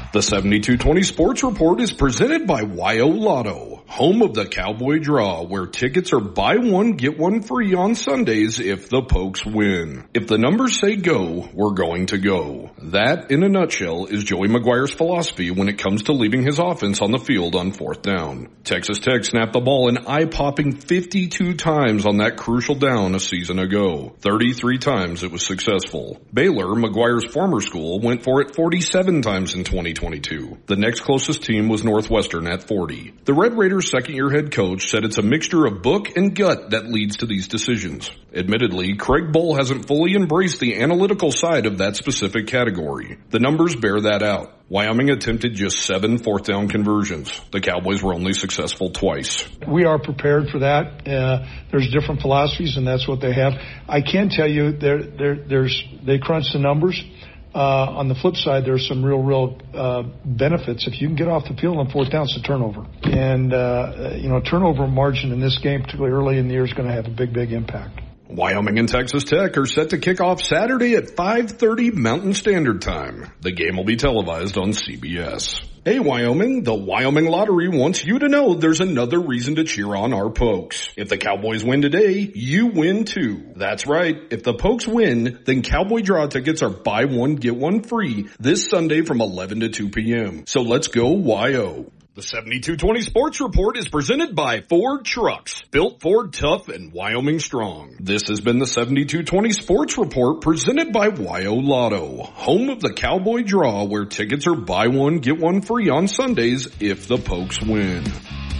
The 7220 Sports Report is presented by YO Lotto, home of the Cowboy Draw, where tickets are buy one, get one free on Sundays if the Pokes win. If the numbers say go, we're going to go. That, in a nutshell, is Joey McGuire's philosophy when it comes to leaving his offense on the field on fourth down. Texas Tech snapped the ball an eye-popping 52 times on that crucial down a season ago. 33 times it was successful. Baylor, McGuire's former school, went for it 47 times in 2022. The next closest team was Northwestern at 40. The Red Raiders' second-year head coach said it's a mixture of book and gut that leads to these decisions. Admittedly, Craig Bull hasn't fully embraced the analytical side of that specific category. The numbers bear that out. Wyoming attempted just 7 fourth down conversions. The Cowboys were only successful twice. We are prepared for that. There's different philosophies, and that's what they have. I can tell you they crunch the numbers. On the flip side, there's some real benefits. If you can get off the field on fourth down, it's a turnover. And, turnover margin in this game, particularly early in the year, is going to have a big impact. Wyoming and Texas Tech are set to kick off Saturday at 5:30 Mountain Standard Time. The game will be televised on CBS. Hey Wyoming, the Wyoming Lottery wants you to know there's another reason to cheer on our Pokes. If the Cowboys win today, you win too. That's right, if the Pokes win, then Cowboy Draw tickets are buy one, get one free this Sunday from 11 to 2 p.m. So let's go YO. The 7220 Sports Report is presented by Ford Trucks, built Ford tough and Wyoming strong. This has been the 7220 Sports Report presented by YO Lotto, home of the Cowboy Draw, where tickets are buy one, get one free on Sundays if the Pokes win.